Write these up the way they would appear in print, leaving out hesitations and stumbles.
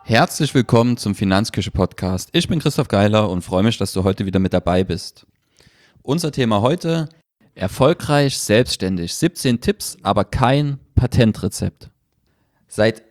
Herzlich willkommen zum Finanzküche-Podcast. Ich bin Christoph Geiler und freue mich, dass du heute wieder mit dabei bist. Unser Thema heute: erfolgreich selbstständig. 17 Tipps, aber kein Patentrezept. Seit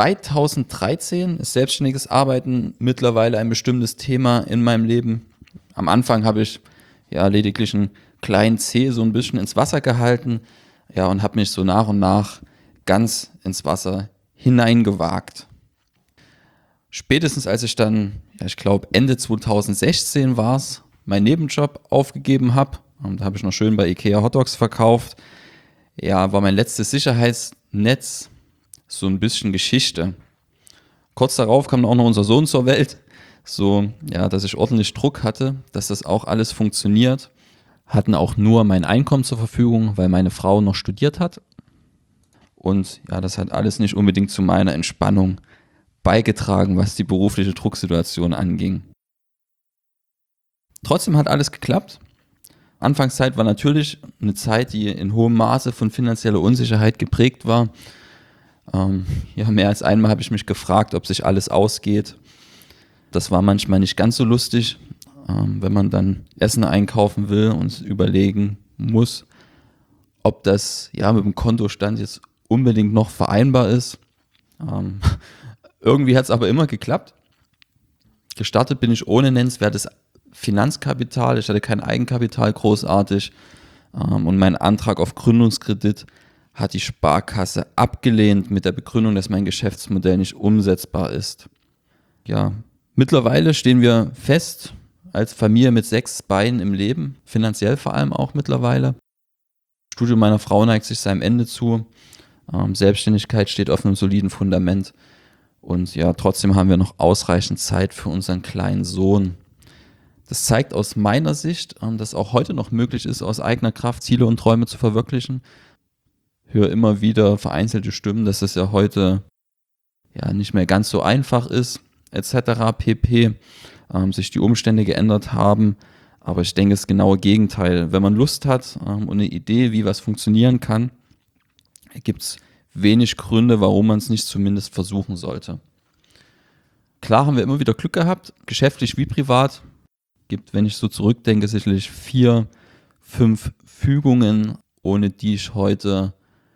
2013 ist selbstständiges Arbeiten mittlerweile ein bestimmtes Thema in meinem Leben. Am Anfang habe ich lediglich einen kleinen Zeh so ein bisschen ins Wasser gehalten und habe mich so nach und nach ganz ins Wasser hineingewagt. Spätestens als ich dann, ich glaube Ende 2016 war es, meinen Nebenjob aufgegeben habe, da habe ich noch schön bei Ikea Hotdogs verkauft, war mein letztes Sicherheitsnetz so ein bisschen Geschichte. Kurz darauf kam auch noch unser Sohn zur Welt, dass ich ordentlich Druck hatte, dass das auch alles funktioniert. Hatten auch nur mein Einkommen zur Verfügung, weil meine Frau noch studiert hat. Und das hat alles nicht unbedingt zu meiner Entspannung beigetragen, was die berufliche Drucksituation anging. Trotzdem hat alles geklappt. Anfangszeit war natürlich eine Zeit, die in hohem Maße von finanzieller Unsicherheit geprägt war. Mehr als einmal habe ich mich gefragt, ob sich alles ausgeht. Das war manchmal nicht ganz so lustig, wenn man dann Essen einkaufen will und überlegen muss, ob das mit dem Kontostand jetzt unbedingt noch vereinbar ist. Irgendwie hat es aber immer geklappt. Gestartet bin ich ohne nennenswertes Finanzkapital. Ich hatte kein Eigenkapital großartig. Und mein Antrag auf Gründungskredit hat die Sparkasse abgelehnt mit der Begründung, dass mein Geschäftsmodell nicht umsetzbar ist. Mittlerweile stehen wir fest als Familie mit 6 Beinen im Leben, finanziell vor allem auch mittlerweile. Das Studium meiner Frau neigt sich seinem Ende zu. Selbstständigkeit steht auf einem soliden Fundament. Und trotzdem haben wir noch ausreichend Zeit für unseren kleinen Sohn. Das zeigt aus meiner Sicht, dass auch heute noch möglich ist, aus eigener Kraft Ziele und Träume zu verwirklichen. Ich höre immer wieder vereinzelte Stimmen, dass es ja heute nicht mehr ganz so einfach ist, etc. pp. Sich die Umstände geändert haben. Aber ich denke, das genaue Gegenteil. Wenn man Lust hat und eine Idee, wie was funktionieren kann, gibt es wenig Gründe, warum man es nicht zumindest versuchen sollte. Klar haben wir immer wieder Glück gehabt, geschäftlich wie privat. Gibt, wenn ich so zurückdenke, sicherlich 4, 5 Fügungen, ohne die ich heute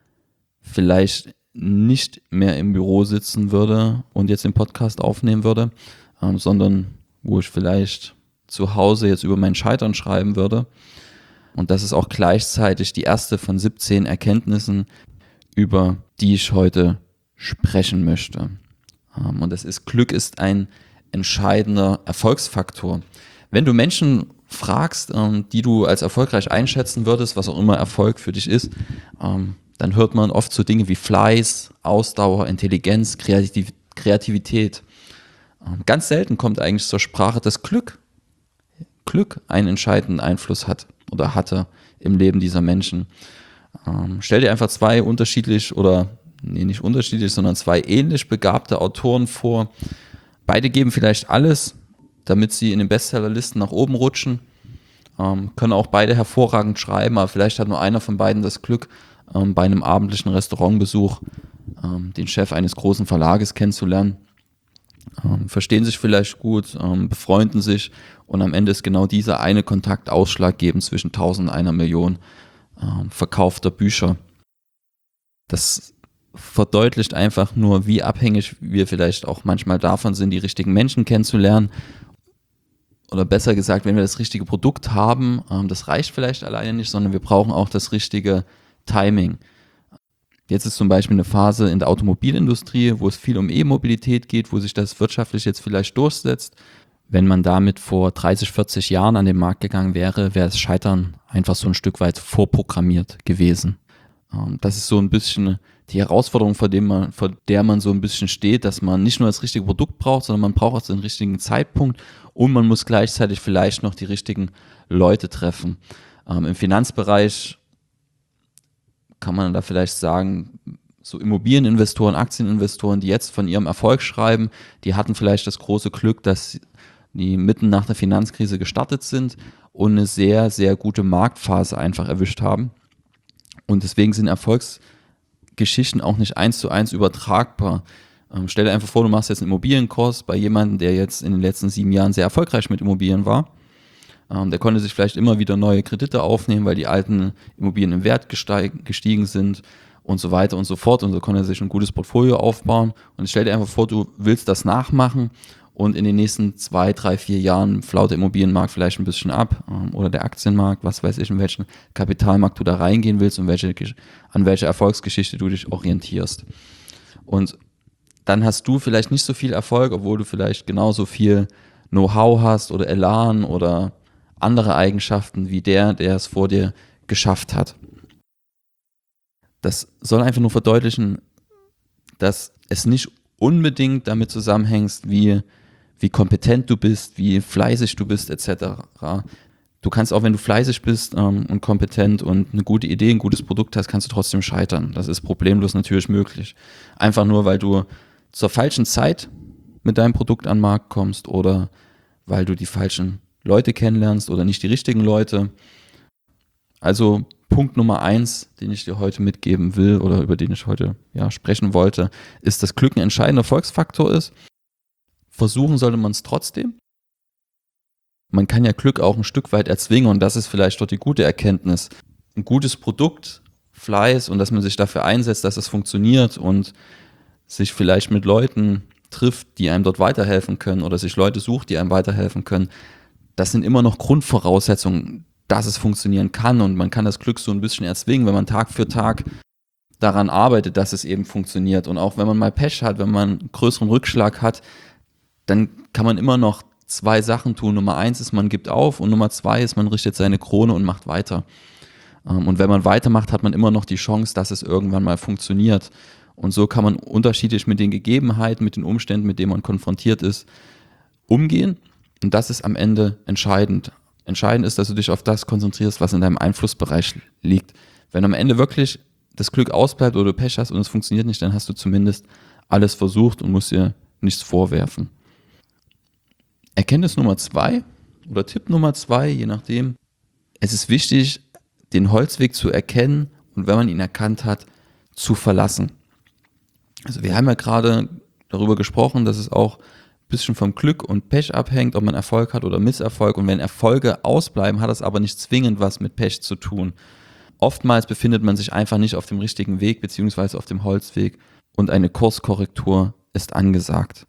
vielleicht nicht mehr im Büro sitzen würde und jetzt den Podcast aufnehmen würde, sondern wo ich vielleicht zu Hause jetzt über mein Scheitern schreiben würde. Und das ist auch gleichzeitig die erste von 17 Erkenntnissen, über die ich heute sprechen möchte. Und das ist: Glück ist ein entscheidender Erfolgsfaktor. Wenn du Menschen fragst, die du als erfolgreich einschätzen würdest, was auch immer Erfolg für dich ist, dann hört man oft so Dinge wie Fleiß, Ausdauer, Intelligenz, Kreativität. Ganz selten kommt eigentlich zur Sprache, dass Glück einen entscheidenden Einfluss hat oder hatte im Leben dieser Menschen. Stell dir einfach 2 zwei ähnlich begabte Autoren vor. Beide geben vielleicht alles, damit sie in den Bestsellerlisten nach oben rutschen. Können auch beide hervorragend schreiben, aber vielleicht hat nur einer von beiden das Glück, bei einem abendlichen Restaurantbesuch den Chef eines großen Verlages kennenzulernen. Verstehen sich vielleicht gut, befreunden sich, und am Ende ist genau dieser eine Kontakt ausschlaggebend zwischen 1000 und 1 Million verkaufter Bücher. Das verdeutlicht einfach nur, wie abhängig wir vielleicht auch manchmal davon sind, die richtigen Menschen kennenzulernen. Oder besser gesagt, wenn wir das richtige Produkt haben, das reicht vielleicht alleine nicht, sondern wir brauchen auch das richtige Timing. Jetzt ist zum Beispiel eine Phase in der Automobilindustrie, wo es viel um E-Mobilität geht, wo sich das wirtschaftlich jetzt vielleicht durchsetzt. Wenn man damit vor 30, 40 Jahren an den Markt gegangen wäre, wäre das Scheitern einfach so ein Stück weit vorprogrammiert gewesen. Das ist so ein bisschen die Herausforderung, vor der man so ein bisschen steht, dass man nicht nur das richtige Produkt braucht, sondern man braucht auch den richtigen Zeitpunkt, und man muss gleichzeitig vielleicht noch die richtigen Leute treffen. Im Finanzbereich kann man da vielleicht sagen, so Immobilieninvestoren, Aktieninvestoren, die jetzt von ihrem Erfolg schreiben, die hatten vielleicht das große Glück, dass die mitten nach der Finanzkrise gestartet sind und eine sehr, sehr gute Marktphase einfach erwischt haben. Und deswegen sind Erfolgsgeschichten auch nicht 1:1 übertragbar. Stell dir einfach vor, du machst jetzt einen Immobilienkurs bei jemandem, der jetzt in den letzten 7 Jahren sehr erfolgreich mit Immobilien war. Der konnte sich vielleicht immer wieder neue Kredite aufnehmen, weil die alten Immobilien im Wert gestiegen sind und so weiter und so fort. Und so konnte er sich ein gutes Portfolio aufbauen. Und stell dir einfach vor, du willst das nachmachen und in den nächsten 2, 3, 4 Jahren flaut der Immobilienmarkt vielleicht ein bisschen ab oder der Aktienmarkt, was weiß ich, in welchen Kapitalmarkt du da reingehen willst und an welche Erfolgsgeschichte du dich orientierst. Und dann hast du vielleicht nicht so viel Erfolg, obwohl du vielleicht genauso viel Know-how hast oder Elan oder andere Eigenschaften wie der es vor dir geschafft hat. Das soll einfach nur verdeutlichen, dass es nicht unbedingt damit zusammenhängt, wie kompetent du bist, wie fleißig du bist, etc. Du kannst auch, wenn du fleißig bist und kompetent und eine gute Idee, ein gutes Produkt hast, kannst du trotzdem scheitern. Das ist problemlos natürlich möglich. Einfach nur, weil du zur falschen Zeit mit deinem Produkt an den Markt kommst oder weil du die falschen Leute kennenlernst oder nicht die richtigen Leute. Also Punkt Nummer 1, den ich dir heute mitgeben will oder über den ich heute sprechen wollte, ist, dass Glück ein entscheidender Erfolgsfaktor ist. Versuchen sollte man es trotzdem. Man kann ja Glück auch ein Stück weit erzwingen und das ist vielleicht dort die gute Erkenntnis. Ein gutes Produkt, Fleiß und dass man sich dafür einsetzt, dass es funktioniert und sich vielleicht mit Leuten trifft, die einem dort weiterhelfen können oder sich Leute sucht, die einem weiterhelfen können. Das sind immer noch Grundvoraussetzungen, dass es funktionieren kann und man kann das Glück so ein bisschen erzwingen, wenn man Tag für Tag daran arbeitet, dass es eben funktioniert. Und auch wenn man mal Pech hat, wenn man einen größeren Rückschlag hat, dann kann man immer noch 2 Sachen tun. Nummer 1 ist, man gibt auf und Nummer 2 ist, man richtet seine Krone und macht weiter. Und wenn man weitermacht, hat man immer noch die Chance, dass es irgendwann mal funktioniert. Und so kann man unterschiedlich mit den Gegebenheiten, mit den Umständen, mit denen man konfrontiert ist, umgehen. Und das ist am Ende entscheidend. Entscheidend ist, dass du dich auf das konzentrierst, was in deinem Einflussbereich liegt. Wenn am Ende wirklich das Glück ausbleibt oder du Pech hast und es funktioniert nicht, dann hast du zumindest alles versucht und musst dir nichts vorwerfen. Erkenntnis Nummer 2 oder Tipp Nummer 2, je nachdem. Es ist wichtig, den Holzweg zu erkennen und wenn man ihn erkannt hat, zu verlassen. Also wir haben ja gerade darüber gesprochen, dass es auch ein bisschen vom Glück und Pech abhängt, ob man Erfolg hat oder Misserfolg. Und wenn Erfolge ausbleiben, hat das aber nicht zwingend was mit Pech zu tun. Oftmals befindet man sich einfach nicht auf dem richtigen Weg beziehungsweise auf dem Holzweg und eine Kurskorrektur ist angesagt.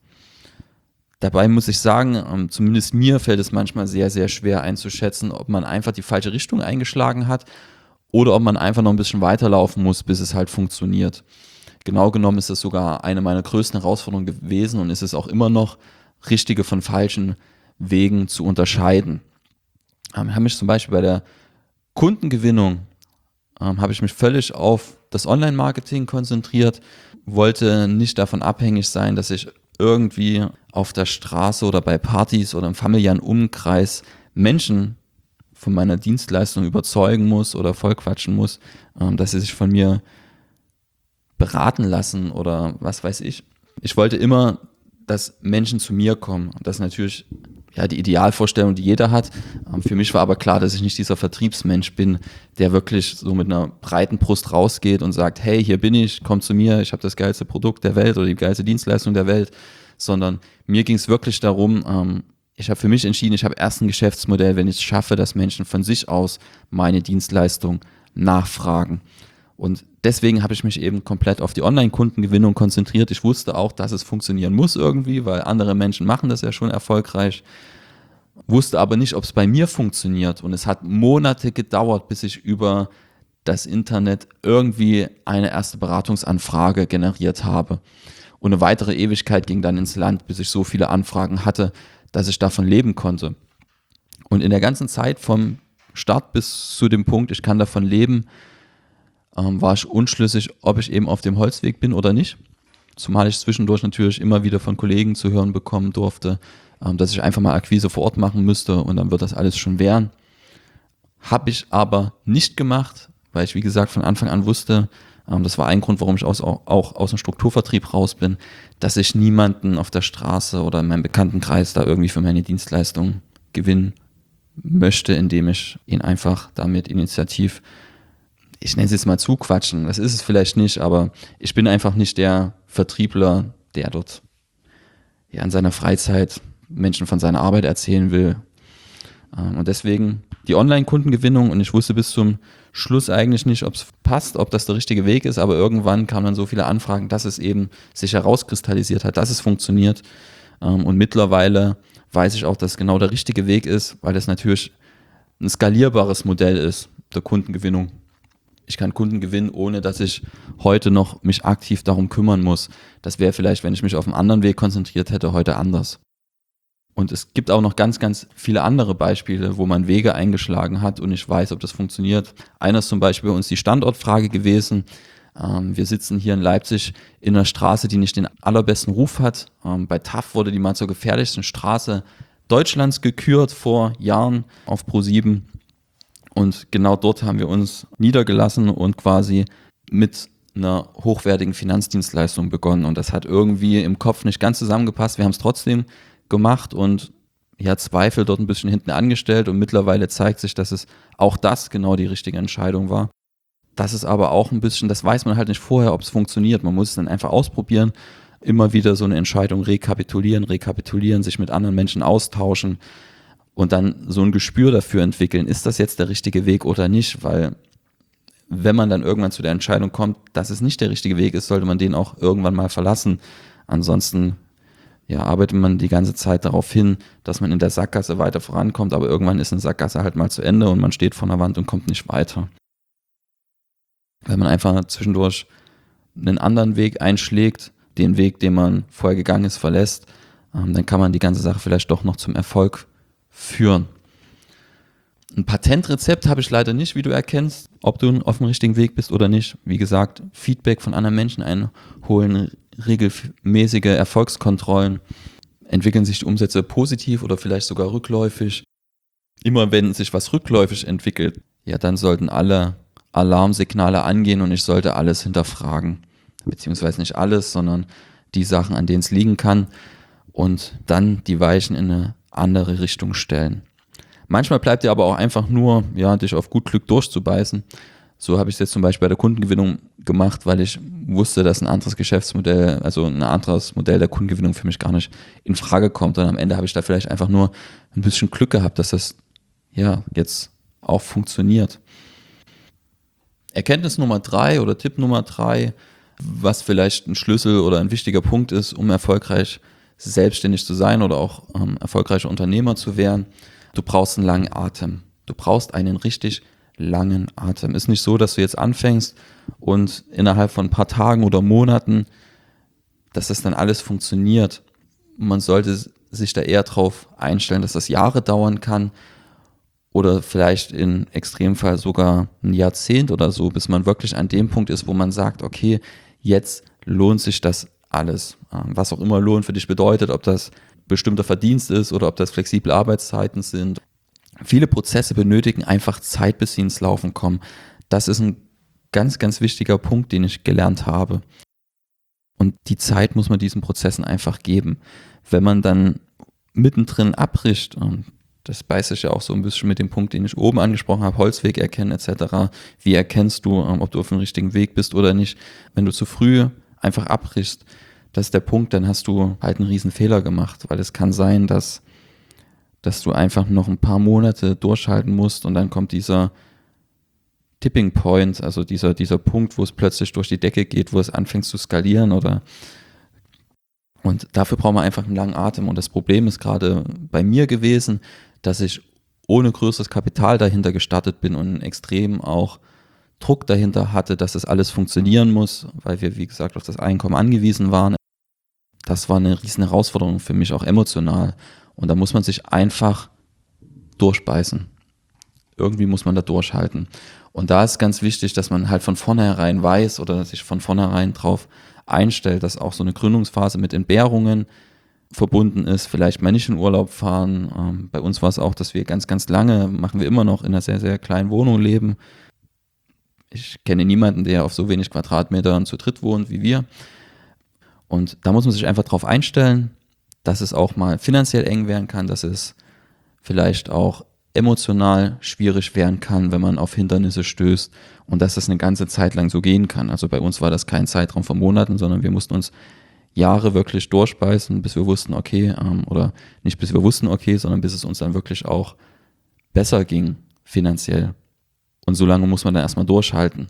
Dabei muss ich sagen, zumindest mir fällt es manchmal sehr, sehr schwer einzuschätzen, ob man einfach die falsche Richtung eingeschlagen hat oder ob man einfach noch ein bisschen weiterlaufen muss, bis es halt funktioniert. Genau genommen ist es sogar eine meiner größten Herausforderungen gewesen und ist es auch immer noch, richtige von falschen Wegen zu unterscheiden. Ich habe mich zum Beispiel bei der Kundengewinnung habe ich mich völlig auf das Online-Marketing konzentriert, wollte nicht davon abhängig sein, dass ich irgendwie auf der Straße oder bei Partys oder im familiären Umkreis Menschen von meiner Dienstleistung überzeugen muss oder vollquatschen muss, dass sie sich von mir beraten lassen oder was weiß ich. Ich wollte immer, dass Menschen zu mir kommen. Und das ist natürlich die Idealvorstellung, die jeder hat. Für mich war aber klar, dass ich nicht dieser Vertriebsmensch bin, der wirklich so mit einer breiten Brust rausgeht und sagt, hey, hier bin ich, komm zu mir, ich habe das geilste Produkt der Welt oder die geilste Dienstleistung der Welt. Sondern mir ging es wirklich darum, ich habe für mich entschieden, ich habe erst ein Geschäftsmodell, wenn ich es schaffe, dass Menschen von sich aus meine Dienstleistung nachfragen. Und deswegen habe ich mich eben komplett auf die Online-Kundengewinnung konzentriert. Ich wusste auch, dass es funktionieren muss irgendwie, weil andere Menschen machen das ja schon erfolgreich. Wusste aber nicht, ob es bei mir funktioniert. Und es hat Monate gedauert, bis ich über das Internet irgendwie eine erste Beratungsanfrage generiert habe. Und eine weitere Ewigkeit ging dann ins Land, bis ich so viele Anfragen hatte, dass ich davon leben konnte. Und in der ganzen Zeit vom Start bis zu dem Punkt, ich kann davon leben, war ich unschlüssig, ob ich eben auf dem Holzweg bin oder nicht. Zumal ich zwischendurch natürlich immer wieder von Kollegen zu hören bekommen durfte, dass ich einfach mal Akquise vor Ort machen müsste und dann wird das alles schon werden. Habe ich aber nicht gemacht, weil ich, wie gesagt, von Anfang an wusste, das war ein Grund, warum ich auch aus dem Strukturvertrieb raus bin, dass ich niemanden auf der Straße oder in meinem Bekanntenkreis da irgendwie für meine Dienstleistung gewinnen möchte, indem ich ihn einfach damit initiativ, ich nenne es jetzt mal zuquatschen, das ist es vielleicht nicht, aber ich bin einfach nicht der Vertriebler, der dort ja in seiner Freizeit Menschen von seiner Arbeit erzählen will. Und deswegen die Online-Kundengewinnung, und ich wusste bis zum Schluss eigentlich nicht, ob es passt, ob das der richtige Weg ist, aber irgendwann kamen dann so viele Anfragen, dass es eben sich herauskristallisiert hat, dass es funktioniert. Und mittlerweile weiß ich auch, dass es genau der richtige Weg ist, weil es natürlich ein skalierbares Modell ist, der Kundengewinnung. Ich kann Kunden gewinnen, ohne dass ich heute noch mich aktiv darum kümmern muss. Das wäre vielleicht, wenn ich mich auf einen anderen Weg konzentriert hätte, heute anders. Und es gibt auch noch ganz, ganz viele andere Beispiele, wo man Wege eingeschlagen hat und ich weiß, ob das funktioniert. Einer ist zum Beispiel bei uns die Standortfrage gewesen. Wir sitzen hier in Leipzig in einer Straße, die nicht den allerbesten Ruf hat. Bei TAF wurde die mal zur gefährlichsten Straße Deutschlands gekürt vor Jahren auf Pro7. Und genau dort haben wir uns niedergelassen und quasi mit einer hochwertigen Finanzdienstleistung begonnen. Und das hat irgendwie im Kopf nicht ganz zusammengepasst. Wir haben es trotzdem gemacht und ja, Zweifel dort ein bisschen hinten angestellt. Und mittlerweile zeigt sich, dass es auch das genau die richtige Entscheidung war. Das ist aber auch ein bisschen, das weiß man halt nicht vorher, ob es funktioniert. Man muss es dann einfach ausprobieren, immer wieder so eine Entscheidung rekapitulieren, sich mit anderen Menschen austauschen und dann so ein Gespür dafür entwickeln, ist das jetzt der richtige Weg oder nicht, weil wenn man dann irgendwann zu der Entscheidung kommt, dass es nicht der richtige Weg ist, sollte man den auch irgendwann mal verlassen. Ansonsten ja, arbeitet man die ganze Zeit darauf hin, dass man in der Sackgasse weiter vorankommt, aber irgendwann ist eine Sackgasse halt mal zu Ende und man steht vor einer Wand und kommt nicht weiter. Wenn man einfach zwischendurch einen anderen Weg einschlägt, den Weg, den man vorher gegangen ist, verlässt, dann kann man die ganze Sache vielleicht doch noch zum Erfolg führen. Ein Patentrezept habe ich leider nicht, wie du erkennst, ob du auf dem richtigen Weg bist oder nicht. Wie gesagt, Feedback von anderen Menschen einholen, regelmäßige Erfolgskontrollen, entwickeln sich die Umsätze positiv oder vielleicht sogar rückläufig. Immer wenn sich was rückläufig entwickelt, ja, dann sollten alle Alarmsignale angehen und ich sollte alles hinterfragen. Beziehungsweise nicht alles, sondern die Sachen, an denen es liegen kann und dann die Weichen in eine andere Richtung stellen. Manchmal bleibt dir aber auch einfach nur, ja, dich auf gut Glück durchzubeißen. So habe ich es jetzt zum Beispiel bei der Kundengewinnung gemacht, weil ich wusste, dass ein anderes Geschäftsmodell, also ein anderes Modell der Kundengewinnung für mich gar nicht in Frage kommt. Und am Ende habe ich da vielleicht einfach nur ein bisschen Glück gehabt, dass das ja jetzt auch funktioniert. Erkenntnis Nummer 3 oder Tipp Nummer 3, was vielleicht ein Schlüssel oder ein wichtiger Punkt ist, um erfolgreich selbstständig zu sein oder auch erfolgreicher Unternehmer zu werden. Du brauchst einen langen Atem. Du brauchst einen richtig langen Atem. Ist nicht so, dass du jetzt anfängst und innerhalb von ein paar Tagen oder Monaten, dass das dann alles funktioniert. Man sollte sich da eher darauf einstellen, dass das Jahre dauern kann oder vielleicht im Extremfall sogar ein Jahrzehnt oder so, bis man wirklich an dem Punkt ist, wo man sagt, okay, jetzt lohnt sich das alles. Was auch immer Lohn für dich bedeutet, ob das bestimmter Verdienst ist oder ob das flexible Arbeitszeiten sind. Viele Prozesse benötigen einfach Zeit, bis sie ins Laufen kommen. Das ist ein ganz, ganz wichtiger Punkt, den ich gelernt habe. Und die Zeit muss man diesen Prozessen einfach geben. Wenn man dann mittendrin abbricht, und das beißt sich ja auch so ein bisschen mit dem Punkt, den ich oben angesprochen habe, Holzweg erkennen etc. Wie erkennst du, ob du auf dem richtigen Weg bist oder nicht? Wenn du zu früh einfach abbrichst, das ist der Punkt, dann hast du halt einen riesen Fehler gemacht, weil es kann sein, dass du einfach noch ein paar Monate durchhalten musst und dann kommt dieser Tipping Point, also dieser Punkt, wo es plötzlich durch die Decke geht, wo es anfängt zu skalieren und dafür braucht man einfach einen langen Atem und das Problem ist gerade bei mir gewesen, dass ich ohne größeres Kapital dahinter gestartet bin und extrem auch Druck dahinter hatte, dass das alles funktionieren muss, weil wir, wie gesagt, auf das Einkommen angewiesen waren. Das war eine riesen Herausforderung für mich, auch emotional. Und da muss man sich einfach durchbeißen. Irgendwie muss man da durchhalten. Und da ist ganz wichtig, dass man halt von vornherein weiß oder sich von vornherein drauf einstellt, dass auch so eine Gründungsphase mit Entbehrungen verbunden ist. Vielleicht mal nicht in Urlaub fahren. Bei uns war es auch, dass wir ganz, ganz lange, machen wir immer noch, in einer sehr, sehr kleinen Wohnung leben. Ich kenne niemanden, der auf so wenig Quadratmetern zu dritt wohnt wie wir. Und da muss man sich einfach drauf einstellen, dass es auch mal finanziell eng werden kann, dass es vielleicht auch emotional schwierig werden kann, wenn man auf Hindernisse stößt und dass das eine ganze Zeit lang so gehen kann. Also bei uns war das kein Zeitraum von Monaten, sondern wir mussten uns Jahre wirklich durchbeißen, bis wir wussten, okay, oder nicht bis wir wussten, okay, sondern bis es uns dann wirklich auch besser ging finanziell. Und so lange muss man dann erstmal durchhalten.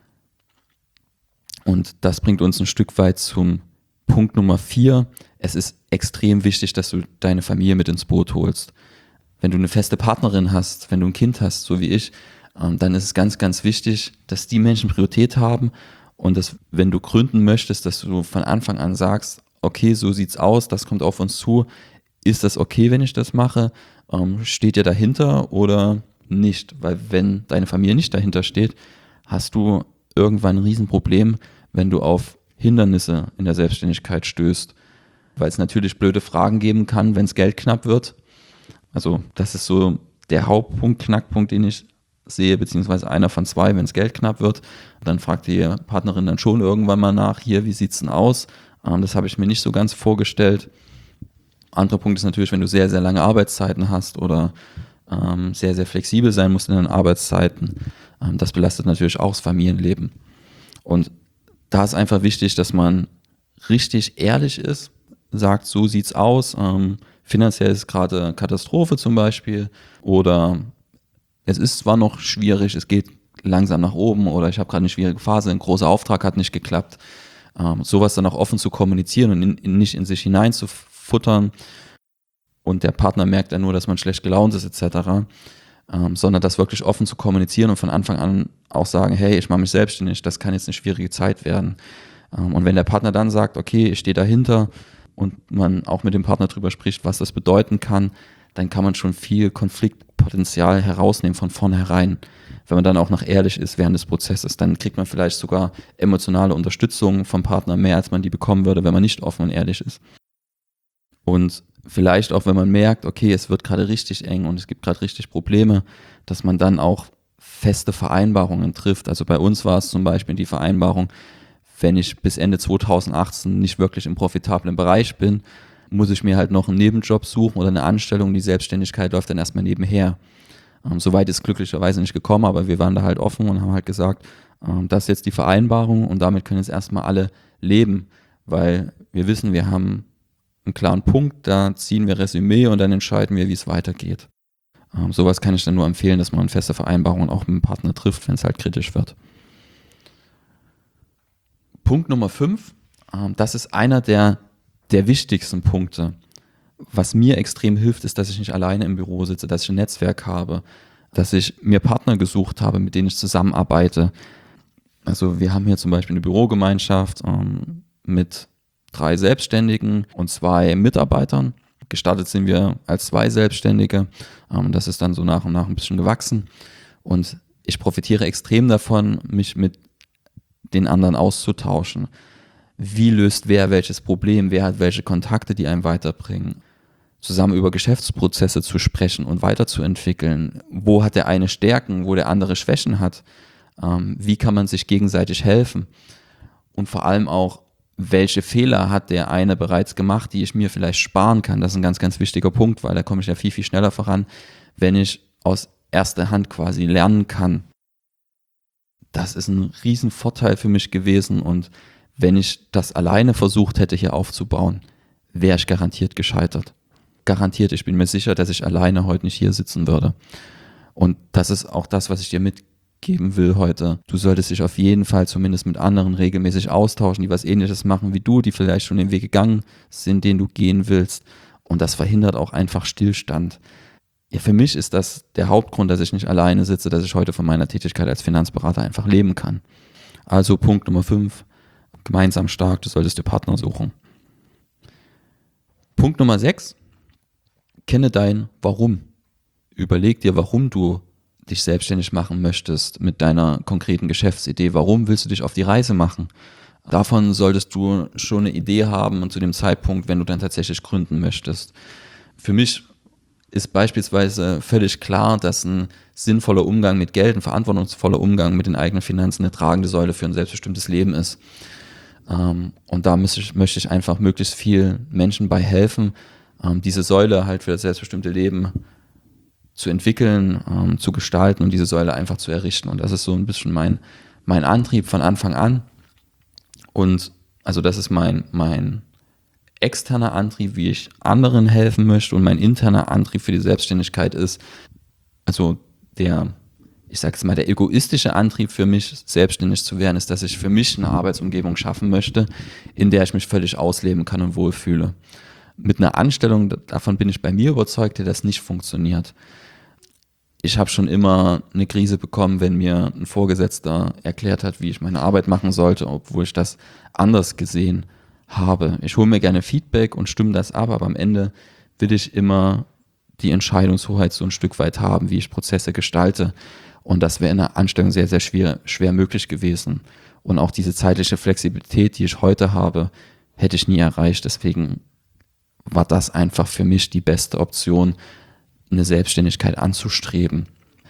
Und das bringt uns ein Stück weit zum Punkt Nummer 4. Es ist extrem wichtig, dass du deine Familie mit ins Boot holst. Wenn du eine feste Partnerin hast, wenn du ein Kind hast, so wie ich, dann ist es ganz, ganz wichtig, dass die Menschen Priorität haben und dass, wenn du gründen möchtest, dass du von Anfang an sagst, okay, so sieht's aus, das kommt auf uns zu. Ist das okay, wenn ich das mache? Steht ihr dahinter oder nicht? Weil wenn deine Familie nicht dahinter steht, hast du irgendwann ein Riesenproblem, wenn du auf Hindernisse in der Selbstständigkeit stößt. Weil es natürlich blöde Fragen geben kann, wenn es Geld knapp wird. Also das ist so der Hauptpunkt, Knackpunkt, den ich sehe, beziehungsweise einer von zwei, wenn es Geld knapp wird. Dann fragt die Partnerin dann schon irgendwann mal nach, hier, wie sieht's denn aus? Das habe ich mir nicht so ganz vorgestellt. Anderer Punkt ist natürlich, wenn du sehr, sehr lange Arbeitszeiten hast oder sehr, sehr flexibel sein musst in deinen Arbeitszeiten. Das belastet natürlich auch das Familienleben. Und da ist einfach wichtig, dass man richtig ehrlich ist, sagt, so sieht's aus. Finanziell ist gerade Katastrophe zum Beispiel oder es ist zwar noch schwierig, es geht langsam nach oben oder ich habe gerade eine schwierige Phase, ein großer Auftrag hat nicht geklappt. Sowas dann auch offen zu kommunizieren und nicht in sich hineinzufuttern und der Partner merkt dann nur, dass man schlecht gelaunt ist etc., sondern das wirklich offen zu kommunizieren und von Anfang an auch sagen, hey, ich mache mich selbstständig, das kann jetzt eine schwierige Zeit werden. Und wenn der Partner dann sagt, okay, ich stehe dahinter und man auch mit dem Partner drüber spricht, was das bedeuten kann, dann kann man schon viel Konfliktpotenzial herausnehmen von vornherein. Wenn man dann auch noch ehrlich ist während des Prozesses, dann kriegt man vielleicht sogar emotionale Unterstützung vom Partner mehr, als man die bekommen würde, wenn man nicht offen und ehrlich ist. Und vielleicht auch, wenn man merkt, okay, es wird gerade richtig eng und es gibt gerade richtig Probleme, dass man dann auch feste Vereinbarungen trifft. Also bei uns war es zum Beispiel die Vereinbarung, wenn ich bis Ende 2018 nicht wirklich im profitablen Bereich bin, muss ich mir halt noch einen Nebenjob suchen oder eine Anstellung. Die Selbstständigkeit läuft dann erstmal nebenher. Soweit ist glücklicherweise nicht gekommen, aber wir waren da halt offen und haben halt gesagt, das ist jetzt die Vereinbarung und damit können jetzt erstmal alle leben, weil wir wissen, wir haben einen klaren Punkt, da ziehen wir Resümee und dann entscheiden wir, wie es weitergeht. Sowas kann ich dann nur empfehlen, dass man feste Vereinbarungen auch mit dem Partner trifft, wenn es halt kritisch wird. Punkt Nummer 5, das ist einer der wichtigsten Punkte. Was mir extrem hilft, ist, dass ich nicht alleine im Büro sitze, dass ich ein Netzwerk habe, dass ich mir Partner gesucht habe, mit denen ich zusammenarbeite. Also wir haben hier zum Beispiel eine Bürogemeinschaft mit 3 Selbstständigen und 2 Mitarbeitern. Gestartet sind wir als 2 Selbstständige. Das ist dann so nach und nach ein bisschen gewachsen. Und ich profitiere extrem davon, mich mit den anderen auszutauschen. Wie löst wer welches Problem? Wer hat welche Kontakte, die einem weiterbringen? Zusammen über Geschäftsprozesse zu sprechen und weiterzuentwickeln. Wo hat der eine Stärken, wo der andere Schwächen hat? Wie kann man sich gegenseitig helfen? Und vor allem auch, welche Fehler hat der eine bereits gemacht, die ich mir vielleicht sparen kann? Das ist ein ganz, ganz wichtiger Punkt, weil da komme ich ja viel, viel schneller voran, wenn ich aus erster Hand quasi lernen kann. Das ist ein Riesenvorteil für mich gewesen und wenn ich das alleine versucht hätte hier aufzubauen, wäre ich garantiert gescheitert. Garantiert, ich bin mir sicher, dass ich alleine heute nicht hier sitzen würde. Und das ist auch das, was ich dir mitgeben will heute. Du solltest dich auf jeden Fall zumindest mit anderen regelmäßig austauschen, die was Ähnliches machen wie du, die vielleicht schon den Weg gegangen sind, den du gehen willst. Und das verhindert auch einfach Stillstand. Ja, für mich ist das der Hauptgrund, dass ich nicht alleine sitze, dass ich heute von meiner Tätigkeit als Finanzberater einfach leben kann. Also Punkt Nummer 5, gemeinsam stark, du solltest dir Partner suchen. Punkt Nummer 6, kenne dein Warum. Überleg dir, warum du dich selbstständig machen möchtest mit deiner konkreten Geschäftsidee. Warum willst du dich auf die Reise machen? Davon solltest du schon eine Idee haben und zu dem Zeitpunkt, wenn du dann tatsächlich gründen möchtest. Für mich ist beispielsweise völlig klar, dass ein sinnvoller Umgang mit Geld, ein verantwortungsvoller Umgang mit den eigenen Finanzen eine tragende Säule für ein selbstbestimmtes Leben ist. Und da möchte ich einfach möglichst vielen Menschen bei helfen, diese Säule halt für das selbstbestimmte Leben zu entwickeln, zu gestalten und diese Säule einfach zu errichten. Und das ist so ein bisschen mein Antrieb von Anfang an. Und also das ist mein externer Antrieb, wie ich anderen helfen möchte, und mein interner Antrieb für die Selbstständigkeit ist, also ich sage es mal, der egoistische Antrieb für mich, selbstständig zu werden, ist, dass ich für mich eine Arbeitsumgebung schaffen möchte, in der ich mich völlig ausleben kann und wohlfühle. Mit einer Anstellung, davon bin ich bei mir überzeugt, dass das nicht funktioniert. Ich habe schon immer eine Krise bekommen, wenn mir ein Vorgesetzter erklärt hat, wie ich meine Arbeit machen sollte, obwohl ich das anders gesehen habe. Ich hole mir gerne Feedback und stimme das ab, aber am Ende will ich immer die Entscheidungshoheit so ein Stück weit haben, wie ich Prozesse gestalte. Und das wäre in einer Anstellung sehr, sehr schwer möglich gewesen. Und auch diese zeitliche Flexibilität, die ich heute habe, hätte ich nie erreicht. Deswegen war das einfach für mich die beste Option, eine Selbstständigkeit anzustreben.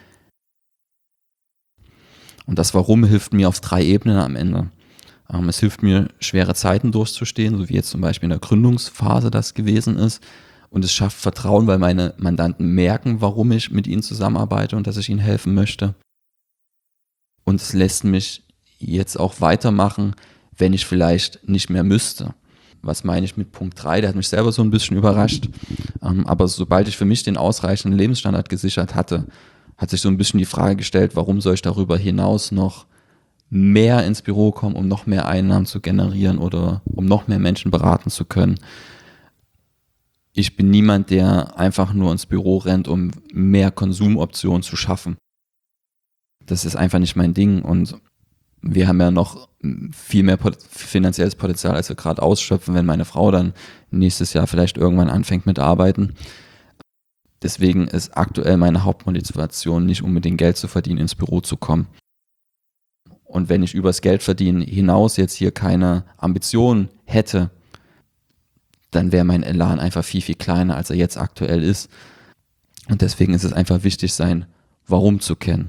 Und das Warum hilft mir auf 3 Ebenen am Ende. Es hilft mir, schwere Zeiten durchzustehen, so wie jetzt zum Beispiel in der Gründungsphase das gewesen ist. Und es schafft Vertrauen, weil meine Mandanten merken, warum ich mit ihnen zusammenarbeite und dass ich ihnen helfen möchte. Und es lässt mich jetzt auch weitermachen, wenn ich vielleicht nicht mehr müsste. Was meine ich mit Punkt 3? Der hat mich selber so ein bisschen überrascht. Aber sobald ich für mich den ausreichenden Lebensstandard gesichert hatte, hat sich so ein bisschen die Frage gestellt, warum soll ich darüber hinaus noch mehr ins Büro kommen, um noch mehr Einnahmen zu generieren oder um noch mehr Menschen beraten zu können. Ich bin niemand, der einfach nur ins Büro rennt, um mehr Konsumoptionen zu schaffen. Das ist einfach nicht mein Ding, und wir haben ja noch viel mehr finanzielles Potenzial, als wir gerade ausschöpfen, wenn meine Frau dann nächstes Jahr vielleicht irgendwann anfängt mit Arbeiten. Deswegen ist aktuell meine Hauptmotivation nicht unbedingt Geld zu verdienen, ins Büro zu kommen. Und wenn ich übers Geld verdienen hinaus jetzt hier keine Ambitionen hätte, dann wäre mein Elan einfach viel, viel kleiner, als er jetzt aktuell ist. Und deswegen ist es einfach wichtig, sein Warum zu kennen.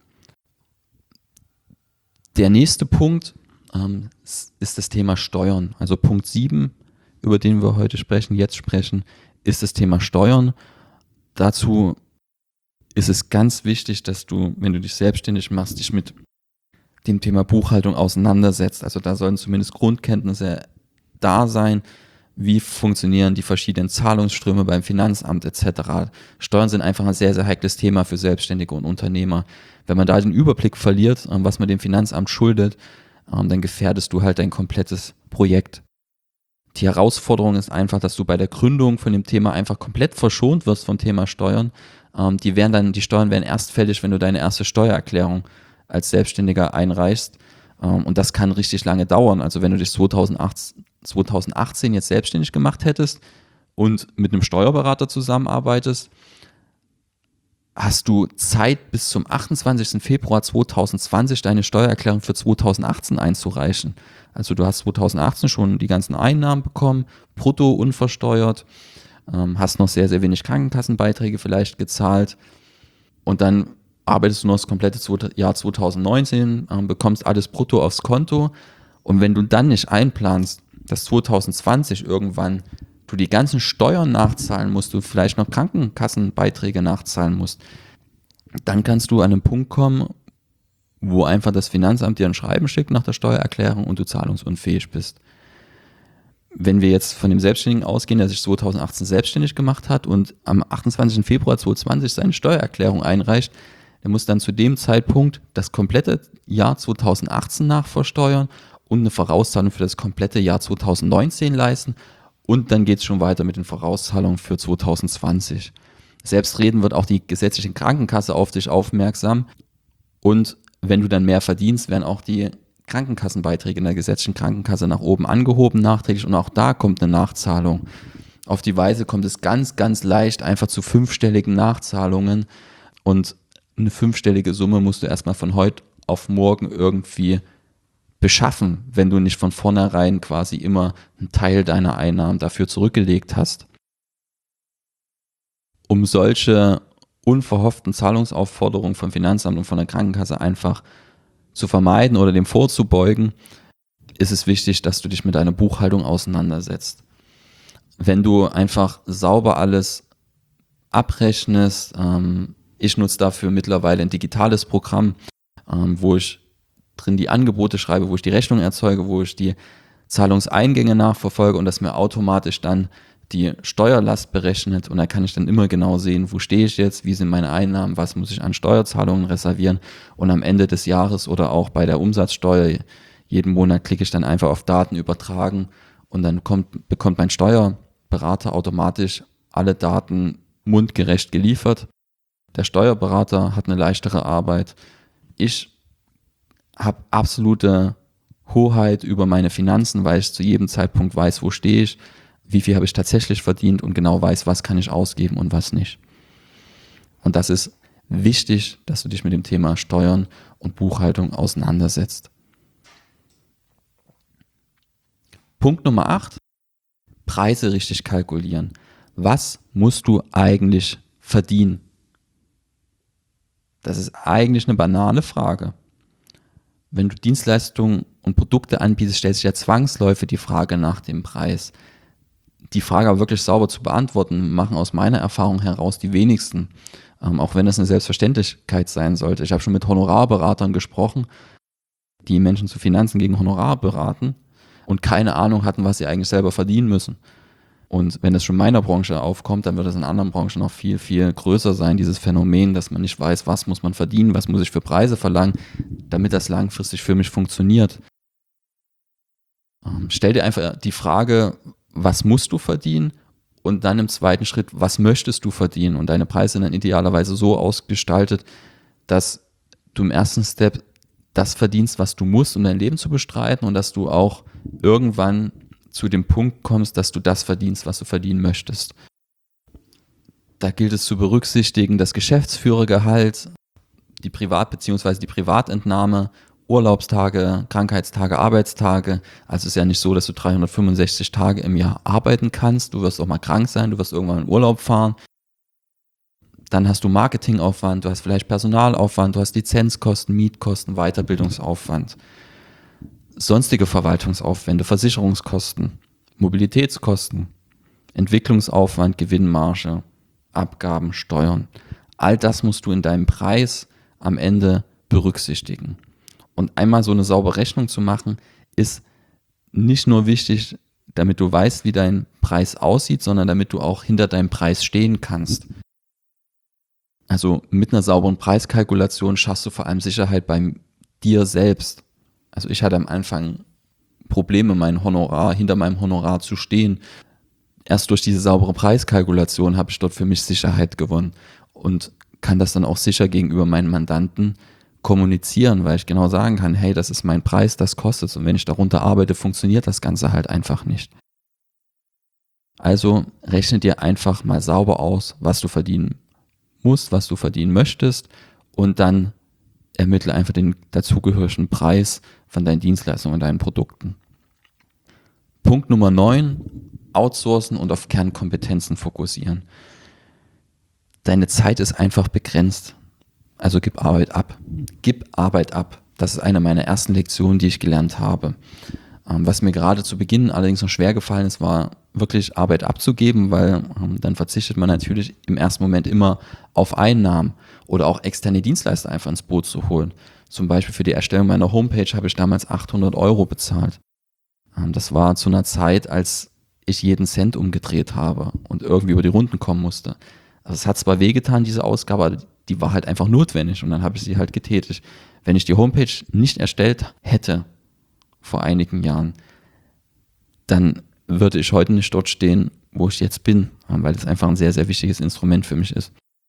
Der nächste Punkt ist das Thema Steuern. Also Punkt 7, über den wir heute jetzt sprechen, ist das Thema Steuern. Dazu ist es ganz wichtig, dass du, wenn du dich selbstständig machst, dich mit dem Thema Buchhaltung auseinandersetzt. Also da sollen zumindest Grundkenntnisse da sein. Wie funktionieren die verschiedenen Zahlungsströme beim Finanzamt etc. Steuern sind einfach ein sehr, sehr heikles Thema für Selbstständige und Unternehmer. Wenn man da den Überblick verliert, was man dem Finanzamt schuldet, dann gefährdest du halt dein komplettes Projekt. Die Herausforderung ist einfach, dass du bei der Gründung von dem Thema einfach komplett verschont wirst vom Thema Steuern. Die Steuern werden erst fällig, wenn du deine erste Steuererklärung als Selbstständiger einreichst. Und das kann richtig lange dauern. Also wenn du dich 2018 jetzt selbstständig gemacht hättest und mit einem Steuerberater zusammenarbeitest, hast du Zeit bis zum 28. Februar 2020 deine Steuererklärung für 2018 einzureichen. Also du hast 2018 schon die ganzen Einnahmen bekommen, brutto unversteuert, hast noch sehr, sehr wenig Krankenkassenbeiträge vielleicht gezahlt, und dann arbeitest du noch das komplette Jahr 2019, bekommst alles brutto aufs Konto, und wenn du dann nicht einplanst, dass 2020 irgendwann du die ganzen Steuern nachzahlen musst, du vielleicht noch Krankenkassenbeiträge nachzahlen musst, dann kannst du an einen Punkt kommen, wo einfach das Finanzamt dir ein Schreiben schickt nach der Steuererklärung und du zahlungsunfähig bist. Wenn wir jetzt von dem Selbstständigen ausgehen, der sich 2018 selbstständig gemacht hat und am 28. Februar 2020 seine Steuererklärung einreicht, der muss dann zu dem Zeitpunkt das komplette Jahr 2018 nachversteuern und eine Vorauszahlung für das komplette Jahr 2019 leisten, und dann geht es schon weiter mit den Vorauszahlungen für 2020. Selbstredend wird auch die gesetzliche Krankenkasse auf dich aufmerksam, und wenn du dann mehr verdienst, werden auch die Krankenkassenbeiträge in der gesetzlichen Krankenkasse nach oben angehoben nachträglich, und auch da kommt eine Nachzahlung. Auf die Weise kommt es ganz, ganz leicht einfach zu 5-stelligen Nachzahlungen, und eine 5-stellige Summe musst du erstmal von heute auf morgen irgendwie beschaffen, wenn du nicht von vornherein quasi immer einen Teil deiner Einnahmen dafür zurückgelegt hast. Um solche unverhofften Zahlungsaufforderungen vom Finanzamt und von der Krankenkasse einfach zu vermeiden oder dem vorzubeugen, ist es wichtig, dass du dich mit deiner Buchhaltung auseinandersetzt. Wenn du einfach sauber alles abrechnest, ich nutze dafür mittlerweile ein digitales Programm, wo ich drin die Angebote schreibe, wo ich die Rechnung erzeuge, wo ich die Zahlungseingänge nachverfolge und das mir automatisch dann die Steuerlast berechnet und da kann ich dann immer genau sehen, wo stehe ich jetzt, wie sind meine Einnahmen, was muss ich an Steuerzahlungen reservieren und am Ende des Jahres oder auch bei der Umsatzsteuer jeden Monat klicke ich dann einfach auf Daten übertragen und dann bekommt mein Steuerberater automatisch alle Daten mundgerecht geliefert. Der Steuerberater hat eine leichtere Arbeit. Ich habe absolute Hoheit über meine Finanzen, weil ich zu jedem Zeitpunkt weiß, wo stehe ich, wie viel habe ich tatsächlich verdient und genau weiß, was kann ich ausgeben und was nicht. Und das ist wichtig, dass du dich mit dem Thema Steuern und Buchhaltung auseinandersetzt. Punkt Nummer 8, Preise richtig kalkulieren. Was musst du eigentlich verdienen? Das ist eigentlich eine banale Frage. Wenn du Dienstleistungen und Produkte anbietest, stellt sich ja zwangsläufig die Frage nach dem Preis. Die Frage aber wirklich sauber zu beantworten, machen aus meiner Erfahrung heraus die wenigsten, auch wenn es eine Selbstverständlichkeit sein sollte. Ich habe schon mit Honorarberatern gesprochen, die Menschen zu Finanzen gegen Honorar beraten und keine Ahnung hatten, was sie eigentlich selber verdienen müssen. Und wenn das schon in meiner Branche aufkommt, dann wird es in anderen Branchen noch viel, viel größer sein, dieses Phänomen, dass man nicht weiß, was muss man verdienen, was muss ich für Preise verlangen, damit das langfristig für mich funktioniert. Stell dir einfach die Frage, was musst du verdienen? Und dann im zweiten Schritt, was möchtest du verdienen? Und deine Preise sind dann idealerweise so ausgestaltet, dass du im ersten Step das verdienst, was du musst, um dein Leben zu bestreiten und dass du auch irgendwann zu dem Punkt kommst, dass du das verdienst, was du verdienen möchtest. Da gilt es zu berücksichtigen, das Geschäftsführergehalt, die bzw. die Privatentnahme, Urlaubstage, Krankheitstage, Arbeitstage. Also es ist ja nicht so, dass du 365 Tage im Jahr arbeiten kannst. Du wirst auch mal krank sein, du wirst irgendwann in Urlaub fahren. Dann hast du Marketingaufwand, du hast vielleicht Personalaufwand, du hast Lizenzkosten, Mietkosten, Weiterbildungsaufwand. Sonstige Verwaltungsaufwände, Versicherungskosten, Mobilitätskosten, Entwicklungsaufwand, Gewinnmarge, Abgaben, Steuern. All das musst du in deinem Preis am Ende berücksichtigen. Und einmal so eine saubere Rechnung zu machen, ist nicht nur wichtig, damit du weißt, wie dein Preis aussieht, sondern damit du auch hinter deinem Preis stehen kannst. Also mit einer sauberen Preiskalkulation schaffst du vor allem Sicherheit bei dir selbst. Also ich hatte am Anfang Probleme, hinter meinem Honorar zu stehen. Erst durch diese saubere Preiskalkulation habe ich dort für mich Sicherheit gewonnen und kann das dann auch sicher gegenüber meinen Mandanten kommunizieren, weil ich genau sagen kann, hey, das ist mein Preis, das kostet es und wenn ich darunter arbeite, funktioniert das Ganze halt einfach nicht. Also rechne dir einfach mal sauber aus, was du verdienen musst, was du verdienen möchtest und dann ermittle einfach den dazugehörigen Preis von deinen Dienstleistungen und deinen Produkten. Punkt Nummer 9, outsourcen und auf Kernkompetenzen fokussieren. Deine Zeit ist einfach begrenzt. Also gib Arbeit ab. Gib Arbeit ab. Das ist eine meiner ersten Lektionen, die ich gelernt habe. Was mir gerade zu Beginn allerdings noch schwer gefallen ist, war wirklich Arbeit abzugeben, weil dann verzichtet man natürlich im ersten Moment immer auf Einnahmen oder auch externe Dienstleister einfach ins Boot zu holen. Zum Beispiel für die Erstellung meiner Homepage habe ich damals 800 € bezahlt. Das war zu einer Zeit, als ich jeden Cent umgedreht habe und irgendwie über die Runden kommen musste. Also es hat zwar wehgetan, diese Ausgabe, aber die war halt einfach notwendig und dann habe ich sie halt getätigt. Wenn ich die Homepage nicht erstellt hätte vor einigen Jahren, dann würde ich heute nicht dort stehen, wo ich jetzt bin, weil es einfach ein sehr, sehr wichtiges Instrument für mich ist.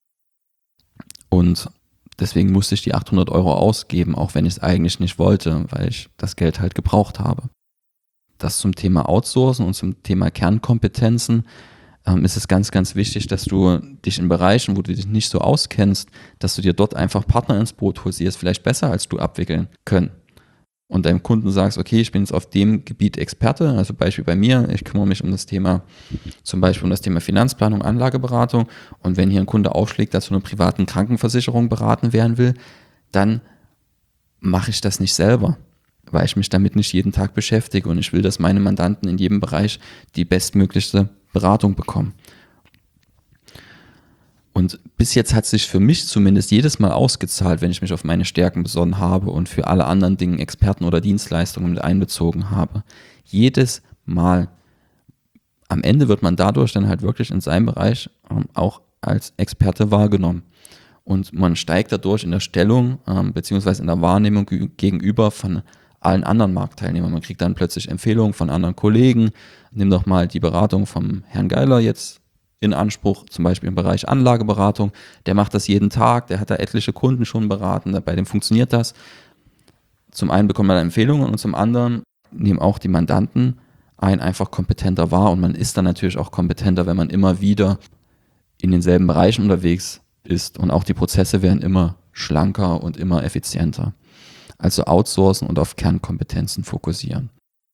Und deswegen musste ich die 800 € ausgeben, auch wenn ich es eigentlich nicht wollte, weil ich das Geld halt gebraucht habe. Das zum Thema Outsourcen und zum Thema Kernkompetenzen ist es ganz, ganz wichtig, dass du dich in Bereichen, wo du dich nicht so auskennst, dass du dir dort einfach Partner ins Boot holst, die es vielleicht besser als du abwickeln können. Und deinem Kunden sagst, okay, ich bin jetzt auf dem Gebiet Experte, also Beispiel bei mir, ich kümmere mich um das Thema, zum Beispiel um das Thema Finanzplanung, Anlageberatung und wenn hier ein Kunde aufschlägt, dass von einer privaten Krankenversicherung beraten werden will, dann mache ich das nicht selber, weil ich mich damit nicht jeden Tag beschäftige und ich will, dass meine Mandanten in jedem Bereich die bestmöglichste Beratung bekommen. Und bis jetzt hat sich für mich zumindest jedes Mal ausgezahlt, wenn ich mich auf meine Stärken besonnen habe und für alle anderen Dinge Experten oder Dienstleistungen mit einbezogen habe. Jedes Mal. Am Ende wird man dadurch dann halt wirklich in seinem Bereich auch als Experte wahrgenommen. Und man steigt dadurch in der Stellung beziehungsweise in der Wahrnehmung gegenüber von allen anderen Marktteilnehmern. Man kriegt dann plötzlich Empfehlungen von anderen Kollegen. Nimm doch mal die Beratung vom Herrn Geiler jetzt in Anspruch, zum Beispiel im Bereich Anlageberatung. Der macht das jeden Tag, der hat da etliche Kunden schon beraten, bei dem funktioniert das. Zum einen bekommt man Empfehlungen und zum anderen nehmen auch die Mandanten einen einfach kompetenter wahr und man ist dann natürlich auch kompetenter, wenn man immer wieder in denselben Bereichen unterwegs ist und auch die Prozesse werden immer schlanker und immer effizienter. Also outsourcen und auf Kernkompetenzen fokussieren.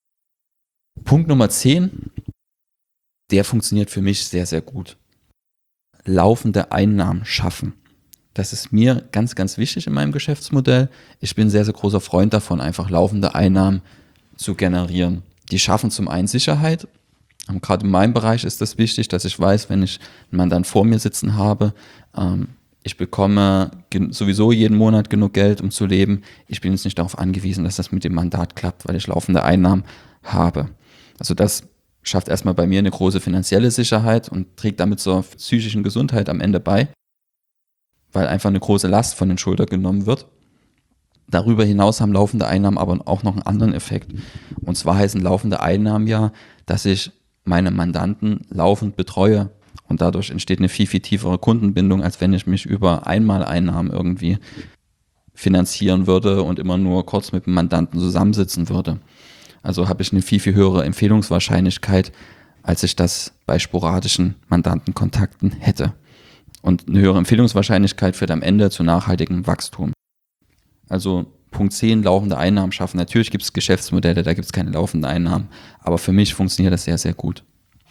Punkt Nummer 10, der funktioniert für mich sehr, sehr gut. Laufende Einnahmen schaffen. Das ist mir ganz, ganz wichtig in meinem Geschäftsmodell. Ich bin ein sehr, sehr großer Freund davon, einfach laufende Einnahmen zu generieren. Die schaffen zum einen Sicherheit. Gerade in meinem Bereich ist das wichtig, dass ich weiß, wenn ich einen Mandant vor mir sitzen habe, ich bekomme sowieso jeden Monat genug Geld, um zu leben. Ich bin jetzt nicht darauf angewiesen, dass das mit dem Mandat klappt, weil ich laufende Einnahmen habe. Also das schafft erstmal bei mir eine große finanzielle Sicherheit und trägt damit zur psychischen Gesundheit am Ende bei, weil einfach eine große Last von den Schultern genommen wird. Darüber hinaus haben laufende Einnahmen aber auch noch einen anderen Effekt. Und zwar heißen laufende Einnahmen ja, dass ich meine Mandanten laufend betreue und dadurch entsteht eine viel, viel tiefere Kundenbindung, als wenn ich mich über Einmaleinnahmen irgendwie finanzieren würde und immer nur kurz mit dem Mandanten zusammensitzen würde. Also habe ich eine viel, viel höhere Empfehlungswahrscheinlichkeit, als ich das bei sporadischen Mandantenkontakten hätte. Und eine höhere Empfehlungswahrscheinlichkeit führt am Ende zu nachhaltigem Wachstum. Also Punkt 10, laufende Einnahmen schaffen. Natürlich gibt es Geschäftsmodelle, da gibt es keine laufenden Einnahmen, aber für mich funktioniert das sehr, sehr gut.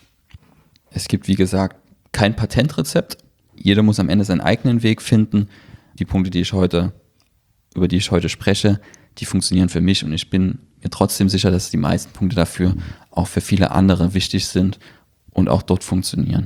Es gibt, wie gesagt, kein Patentrezept. Jeder muss am Ende seinen eigenen Weg finden. Die Punkte, über die ich heute spreche, die funktionieren für mich und ich bin mir trotzdem sicher, dass die meisten Punkte dafür auch für viele andere wichtig sind und auch dort funktionieren.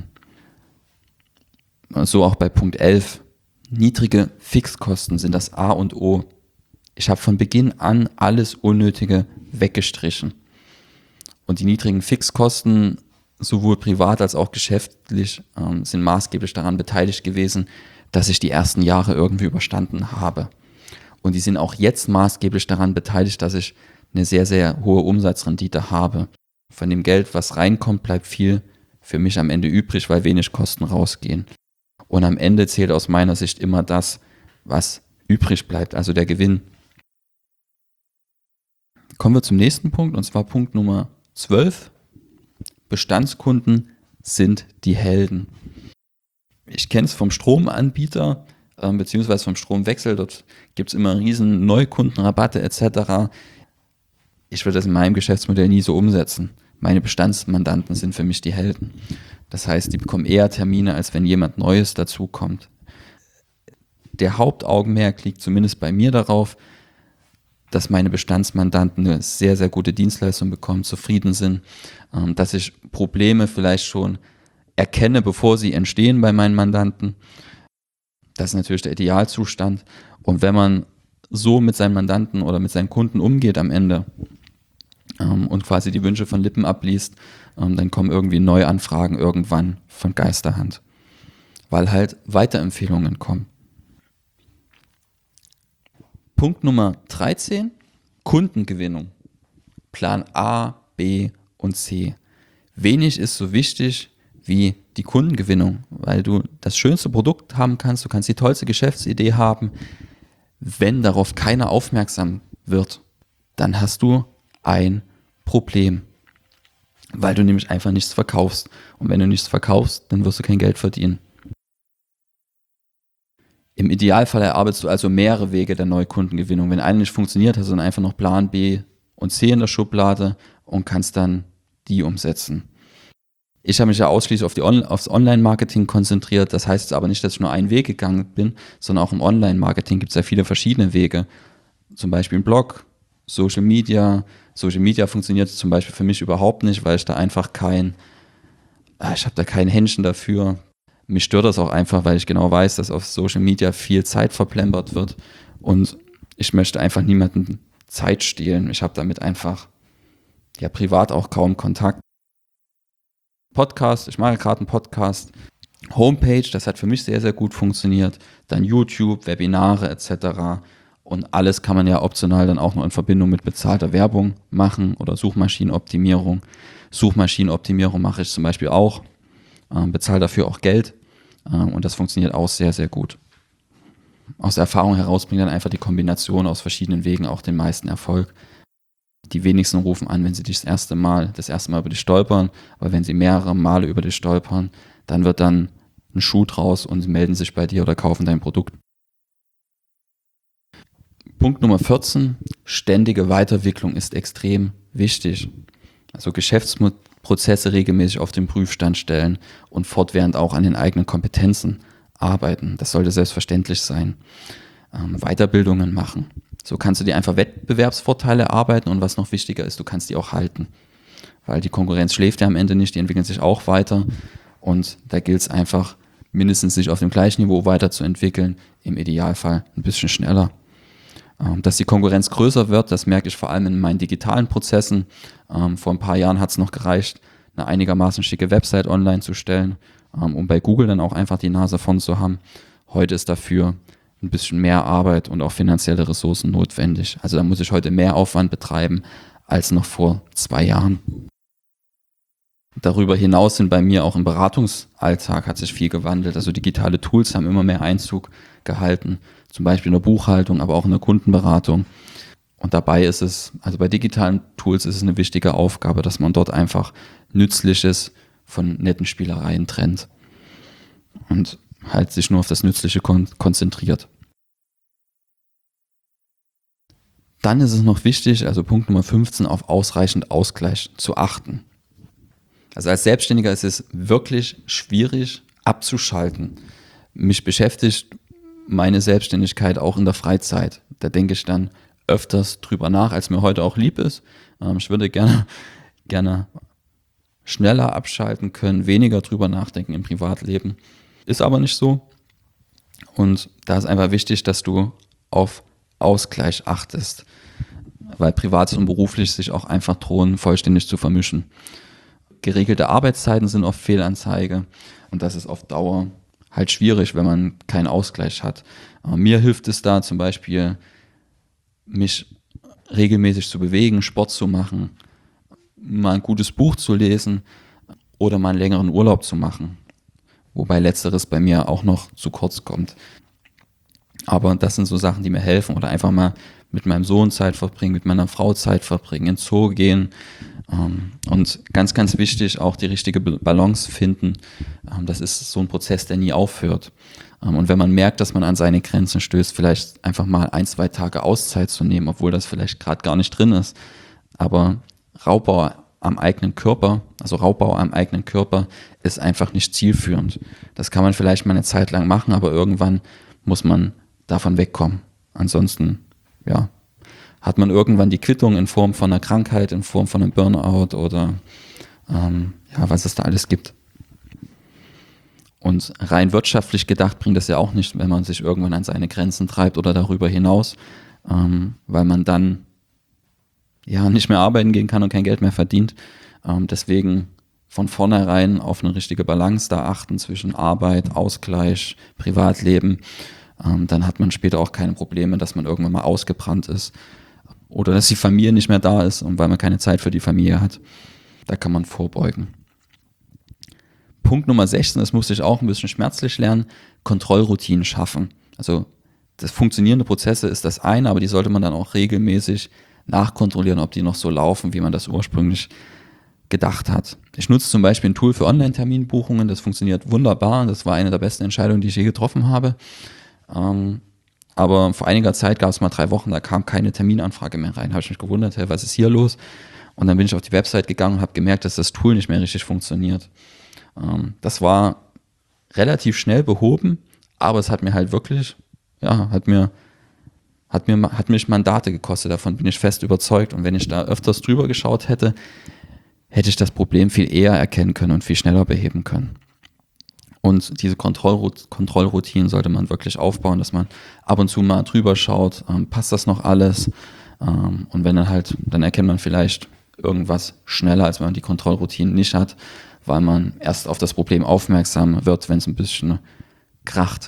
So auch bei Punkt 11. Niedrige Fixkosten sind das A und O. Ich habe von Beginn an alles Unnötige weggestrichen. Und die niedrigen Fixkosten, sowohl privat als auch geschäftlich, sind maßgeblich daran beteiligt gewesen, dass ich die ersten Jahre irgendwie überstanden habe. Und die sind auch jetzt maßgeblich daran beteiligt, dass ich eine sehr, sehr hohe Umsatzrendite habe. Von dem Geld, was reinkommt, bleibt viel für mich am Ende übrig, weil wenig Kosten rausgehen. Und am Ende zählt aus meiner Sicht immer das, was übrig bleibt, also der Gewinn. Kommen wir zum nächsten Punkt, und zwar Punkt Nummer 12. Bestandskunden sind die Helden. Ich kenne es vom Stromanbieter, beziehungsweise vom Stromwechsel. Dort gibt es immer riesen Neukundenrabatte etc. Ich würde das in meinem Geschäftsmodell nie so umsetzen. Meine Bestandsmandanten sind für mich die Helden. Das heißt, die bekommen eher Termine, als wenn jemand Neues dazukommt. Der Hauptaugenmerk liegt zumindest bei mir darauf, dass meine Bestandsmandanten eine sehr, sehr gute Dienstleistung bekommen, zufrieden sind, dass ich Probleme vielleicht schon erkenne, bevor sie entstehen bei meinen Mandanten. Das ist natürlich der Idealzustand. Und wenn man so mit seinen Mandanten oder mit seinen Kunden umgeht am Ende und quasi die Wünsche von Lippen abliest, dann kommen irgendwie Neuanfragen irgendwann von Geisterhand, weil halt Weiterempfehlungen kommen. Punkt Nummer 13, Kundengewinnung. Plan A, B und C. Wenig ist so wichtig wie die Kundengewinnung, weil du das schönste Produkt haben kannst, du kannst die tollste Geschäftsidee haben. Wenn darauf keiner aufmerksam wird, dann hast du ein Problem, weil du nämlich einfach nichts verkaufst. Und wenn du nichts verkaufst, dann wirst du kein Geld verdienen. Im Idealfall erarbeitest du also mehrere Wege der Neukundengewinnung. Wenn einer nicht funktioniert, hast du dann einfach noch Plan B und C in der Schublade und kannst dann die umsetzen. Ich habe mich ja ausschließlich aufs Online-Marketing konzentriert. Das heißt aber nicht, dass ich nur einen Weg gegangen bin, sondern auch im Online-Marketing gibt es ja viele verschiedene Wege. Zum Beispiel ein Blog, Social Media. Social Media funktioniert zum Beispiel für mich überhaupt nicht, weil ich habe da kein Händchen dafür. Mich stört das auch einfach, weil ich genau weiß, dass auf Social Media viel Zeit verplempert wird und ich möchte einfach niemanden Zeit stehlen. Ich habe damit einfach ja privat auch kaum Kontakt. Podcast, ich mache gerade einen Podcast. Homepage, das hat für mich sehr, sehr gut funktioniert. Dann YouTube, Webinare etc. Und alles kann man ja optional dann auch noch in Verbindung mit bezahlter Werbung machen oder Suchmaschinenoptimierung. Suchmaschinenoptimierung mache ich zum Beispiel auch, bezahle dafür auch Geld und das funktioniert auch sehr, sehr gut. Aus der Erfahrung heraus bringt dann einfach die Kombination aus verschiedenen Wegen auch den meisten Erfolg. Die wenigsten rufen an, wenn sie das erste Mal über dich stolpern, aber wenn sie mehrere Male über dich stolpern, dann wird dann ein Schuh draus und sie melden sich bei dir oder kaufen dein Produkt. Punkt Nummer 14, ständige Weiterentwicklung ist extrem wichtig. Also Geschäftsprozesse regelmäßig auf den Prüfstand stellen und fortwährend auch an den eigenen Kompetenzen arbeiten. Das sollte selbstverständlich sein. Weiterbildungen machen. So kannst du dir einfach Wettbewerbsvorteile erarbeiten und was noch wichtiger ist, du kannst die auch halten. Weil die Konkurrenz schläft ja am Ende nicht, die entwickeln sich auch weiter und da gilt es einfach, mindestens sich auf dem gleichen Niveau weiterzuentwickeln, im Idealfall ein bisschen schneller. Dass die Konkurrenz größer wird, das merke ich vor allem in meinen digitalen Prozessen. Vor ein paar Jahren hat es noch gereicht, eine einigermaßen schicke Website online zu stellen, um bei Google dann auch einfach die Nase vorn zu haben. Heute ist dafür ein bisschen mehr Arbeit und auch finanzielle Ressourcen notwendig. Also da muss ich heute mehr Aufwand betreiben als noch vor 2 Jahren. Darüber hinaus sind bei mir auch im Beratungsalltag hat sich viel gewandelt. Also digitale Tools haben immer mehr Einzug gehalten, zum Beispiel in der Buchhaltung, aber auch in der Kundenberatung. Und dabei ist es, also bei digitalen Tools ist es eine wichtige Aufgabe, dass man dort einfach Nützliches von netten Spielereien trennt und halt sich nur auf das Nützliche konzentriert. Dann ist es noch wichtig, also Punkt Nummer 15, auf ausreichend Ausgleich zu achten. Also als Selbstständiger ist es wirklich schwierig abzuschalten. Mich beschäftigt meine Selbstständigkeit auch in der Freizeit. Da denke ich dann öfters drüber nach, als mir heute auch lieb ist. Ich würde gerne schneller abschalten können, weniger drüber nachdenken im Privatleben. Ist aber nicht so. Und da ist einfach wichtig, dass du auf Ausgleich achtest, weil Privates und Beruflich sich auch einfach drohen, vollständig zu vermischen. Geregelte Arbeitszeiten sind oft Fehlanzeige und das ist auf Dauer halt schwierig, wenn man keinen Ausgleich hat. Mir hilft es da zum Beispiel, mich regelmäßig zu bewegen, Sport zu machen, mal ein gutes Buch zu lesen oder mal einen längeren Urlaub zu machen. Wobei Letzteres bei mir auch noch zu kurz kommt. Aber das sind so Sachen, die mir helfen. Oder einfach mal mit meinem Sohn Zeit verbringen, mit meiner Frau Zeit verbringen, ins Zoo gehen. Und ganz, ganz wichtig, auch die richtige Balance finden. Das ist so ein Prozess, der nie aufhört. Und wenn man merkt, dass man an seine Grenzen stößt, vielleicht einfach mal 1-2 Tage Auszeit zu nehmen, obwohl das vielleicht gerade gar nicht drin ist. Aber Raubbau am eigenen Körper ist einfach nicht zielführend. Das kann man vielleicht mal eine Zeit lang machen, aber irgendwann muss man davon wegkommen. Ansonsten, ja, hat man irgendwann die Quittung in Form von einer Krankheit, in Form von einem Burnout oder was es da alles gibt. Und rein wirtschaftlich gedacht bringt das ja auch nicht, wenn man sich irgendwann an seine Grenzen treibt oder darüber hinaus, weil man dann ja nicht mehr arbeiten gehen kann und kein Geld mehr verdient. Deswegen von vornherein auf eine richtige Balance da achten zwischen Arbeit, Ausgleich, Privatleben. Dann hat man später auch keine Probleme, dass man irgendwann mal ausgebrannt ist oder dass die Familie nicht mehr da ist und weil man keine Zeit für die Familie hat. Da kann man vorbeugen. Punkt Nummer 16, das musste ich auch ein bisschen schmerzlich lernen, Kontrollroutinen schaffen. Also das funktionierende Prozesse ist das eine, aber die sollte man dann auch regelmäßig nachkontrollieren, ob die noch so laufen, wie man das ursprünglich gedacht hat. Ich nutze zum Beispiel ein Tool für Online-Terminbuchungen, das funktioniert wunderbar, das war eine der besten Entscheidungen, die ich je getroffen habe. Aber vor einiger Zeit gab es mal 3 Wochen, da kam keine Terminanfrage mehr rein. Habe ich mich gewundert, was ist hier los? Und dann bin ich auf die Website gegangen und habe gemerkt, dass das Tool nicht mehr richtig funktioniert. Das war relativ schnell behoben, aber es hat mir halt wirklich, hat mich Mandate gekostet, davon bin ich fest überzeugt. Und wenn ich da öfters drüber geschaut hätte, hätte ich das Problem viel eher erkennen können und viel schneller beheben können. Und diese Kontrollroutinen sollte man wirklich aufbauen, dass man ab und zu mal drüber schaut, passt das noch alles? Und wenn dann erkennt man vielleicht irgendwas schneller, als wenn man die Kontrollroutinen nicht hat, weil man erst auf das Problem aufmerksam wird, wenn es ein bisschen kracht.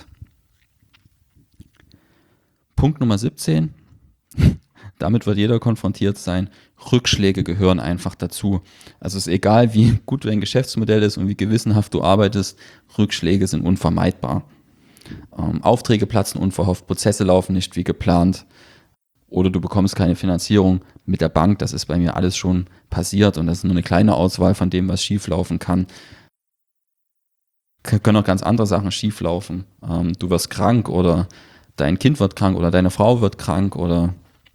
Punkt Nummer 17. Damit wird jeder konfrontiert sein. Rückschläge gehören einfach dazu. Also es ist egal, wie gut dein Geschäftsmodell ist und wie gewissenhaft du arbeitest, Rückschläge sind unvermeidbar. Aufträge platzen unverhofft, Prozesse laufen nicht wie geplant oder du bekommst keine Finanzierung mit der Bank. Das ist bei mir alles schon passiert und das ist nur eine kleine Auswahl von dem, was schief laufen kann. Können auch ganz andere Sachen schief laufen. Du wirst krank oder dein Kind wird krank oder deine Frau wird krank oder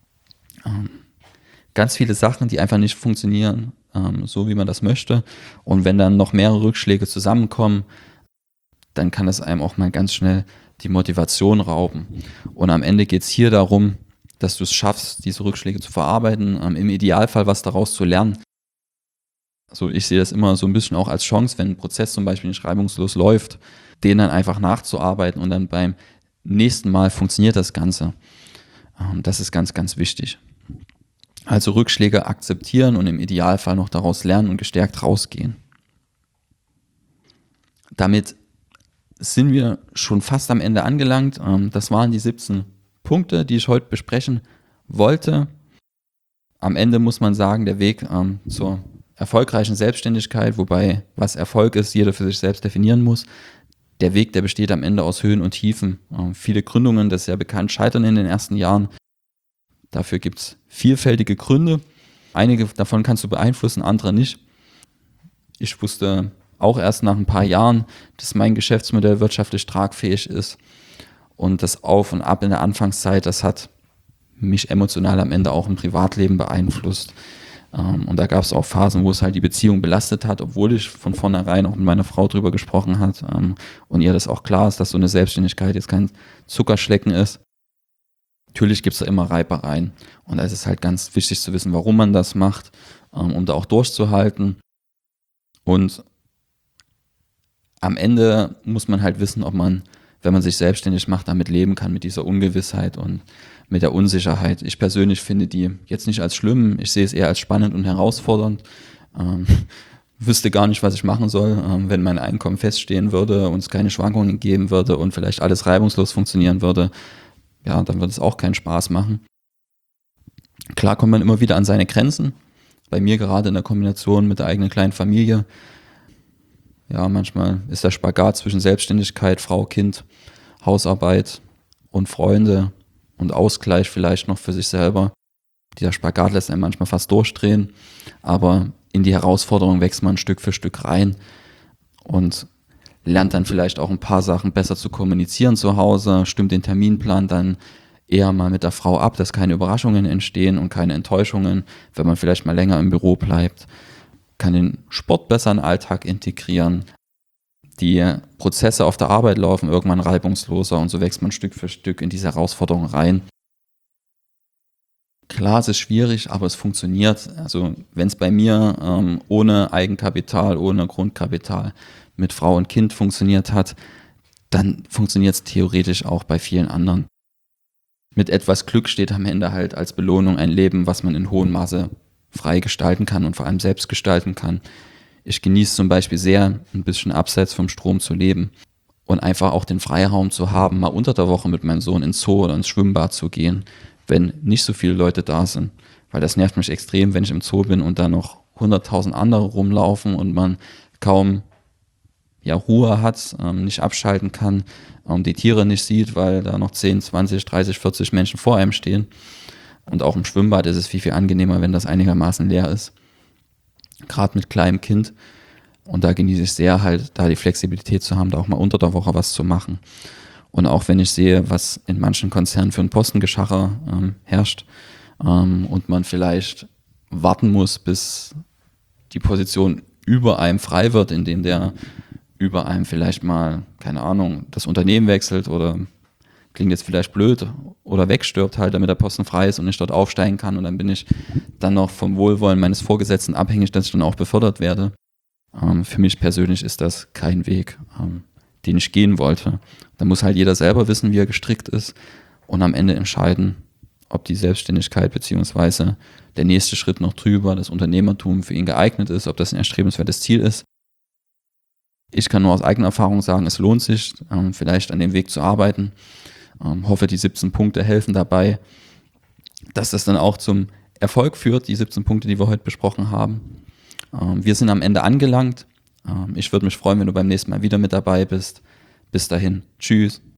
ganz viele Sachen, die einfach nicht funktionieren, so wie man das möchte. Und wenn dann noch mehrere Rückschläge zusammenkommen, dann kann es einem auch mal ganz schnell die Motivation rauben. Und am Ende geht es hier darum, dass du es schaffst, diese Rückschläge zu verarbeiten, im Idealfall was daraus zu lernen. Also ich sehe das immer so ein bisschen auch als Chance, wenn ein Prozess zum Beispiel nicht reibungslos läuft, den dann einfach nachzuarbeiten und dann beim nächsten Mal funktioniert das Ganze. Das ist ganz, ganz wichtig. Also Rückschläge akzeptieren und im Idealfall noch daraus lernen und gestärkt rausgehen. Damit sind wir schon fast am Ende angelangt. Das waren die 17 Punkte, die ich heute besprechen wollte. Am Ende muss man sagen, der Weg zur erfolgreichen Selbstständigkeit, wobei was Erfolg ist, jeder für sich selbst definieren muss. Der Weg, der besteht am Ende aus Höhen und Tiefen. Viele Gründungen, das ist ja bekannt, scheitern in den ersten Jahren. Dafür gibt es vielfältige Gründe. Einige davon kannst du beeinflussen, andere nicht. Ich wusste auch erst nach ein paar Jahren, dass mein Geschäftsmodell wirtschaftlich tragfähig ist. Und das Auf und Ab in der Anfangszeit, das hat mich emotional am Ende auch im Privatleben beeinflusst. Und da gab es auch Phasen, wo es halt die Beziehung belastet hat, obwohl ich von vornherein auch mit meiner Frau drüber gesprochen habe und ihr das auch klar ist, dass so eine Selbstständigkeit jetzt kein Zuckerschlecken ist. Natürlich gibt es da immer Reibereien und da ist es halt ganz wichtig zu wissen, warum man das macht, um da auch durchzuhalten. Und am Ende muss man halt wissen, ob man, wenn man sich selbstständig macht, damit leben kann, mit dieser Ungewissheit und mit der Unsicherheit. Ich persönlich finde die jetzt nicht als schlimm, ich sehe es eher als spannend und herausfordernd. Wüsste gar nicht, was ich machen soll, wenn mein Einkommen feststehen würde und es keine Schwankungen geben würde und vielleicht alles reibungslos funktionieren würde. Ja, dann wird es auch keinen Spaß machen. Klar kommt man immer wieder an seine Grenzen. Bei mir gerade in der Kombination mit der eigenen kleinen Familie. Ja, manchmal ist der Spagat zwischen Selbstständigkeit, Frau, Kind, Hausarbeit und Freunde und Ausgleich vielleicht noch für sich selber. Dieser Spagat lässt einen manchmal fast durchdrehen, aber in die Herausforderung wächst man Stück für Stück rein und lernt dann vielleicht auch ein paar Sachen besser zu kommunizieren zu Hause, stimmt den Terminplan dann eher mal mit der Frau ab, dass keine Überraschungen entstehen und keine Enttäuschungen, wenn man vielleicht mal länger im Büro bleibt, kann den Sport besser in den Alltag integrieren. Die Prozesse auf der Arbeit laufen irgendwann reibungsloser und so wächst man Stück für Stück in diese Herausforderung rein. Klar, es ist schwierig, aber es funktioniert. Also wenn es bei mir ohne Eigenkapital, ohne Grundkapital mit Frau und Kind funktioniert hat, dann funktioniert es theoretisch auch bei vielen anderen. Mit etwas Glück steht am Ende halt als Belohnung ein Leben, was man in hohem Maße frei gestalten kann und vor allem selbst gestalten kann. Ich genieße zum Beispiel sehr, ein bisschen abseits vom Strom zu leben und einfach auch den Freiraum zu haben, mal unter der Woche mit meinem Sohn ins Zoo oder ins Schwimmbad zu gehen, wenn nicht so viele Leute da sind. Weil das nervt mich extrem, wenn ich im Zoo bin und da noch 100.000 andere rumlaufen und man kaum Ruhe hat, nicht abschalten kann, die Tiere nicht sieht, weil da noch 10, 20, 30, 40 Menschen vor einem stehen. Und auch im Schwimmbad ist es viel, viel angenehmer, wenn das einigermaßen leer ist. Gerade mit kleinem Kind. Und da genieße ich sehr halt, da die Flexibilität zu haben, da auch mal unter der Woche was zu machen. Und auch wenn ich sehe, was in manchen Konzernen für ein Postengeschacher herrscht und man vielleicht warten muss, bis die Position über einem frei wird, indem der über einem vielleicht mal, keine Ahnung, das Unternehmen wechselt oder klingt jetzt vielleicht blöd oder wegstirbt halt, damit der Posten frei ist und ich dort aufsteigen kann und dann bin ich dann noch vom Wohlwollen meines Vorgesetzten abhängig, dass ich dann auch befördert werde. Für mich persönlich ist das kein Weg. den ich gehen wollte. Da muss halt jeder selber wissen, wie er gestrickt ist und am Ende entscheiden, ob die Selbstständigkeit beziehungsweise der nächste Schritt noch drüber, das Unternehmertum für ihn geeignet ist, ob das ein erstrebenswertes Ziel ist. Ich kann nur aus eigener Erfahrung sagen, es lohnt sich, vielleicht an dem Weg zu arbeiten. Hoffe, die 17 Punkte helfen dabei, dass das dann auch zum Erfolg führt, die 17 Punkte, die wir heute besprochen haben. Wir sind am Ende angelangt. Ich würde mich freuen, wenn du beim nächsten Mal wieder mit dabei bist. Bis dahin. Tschüss.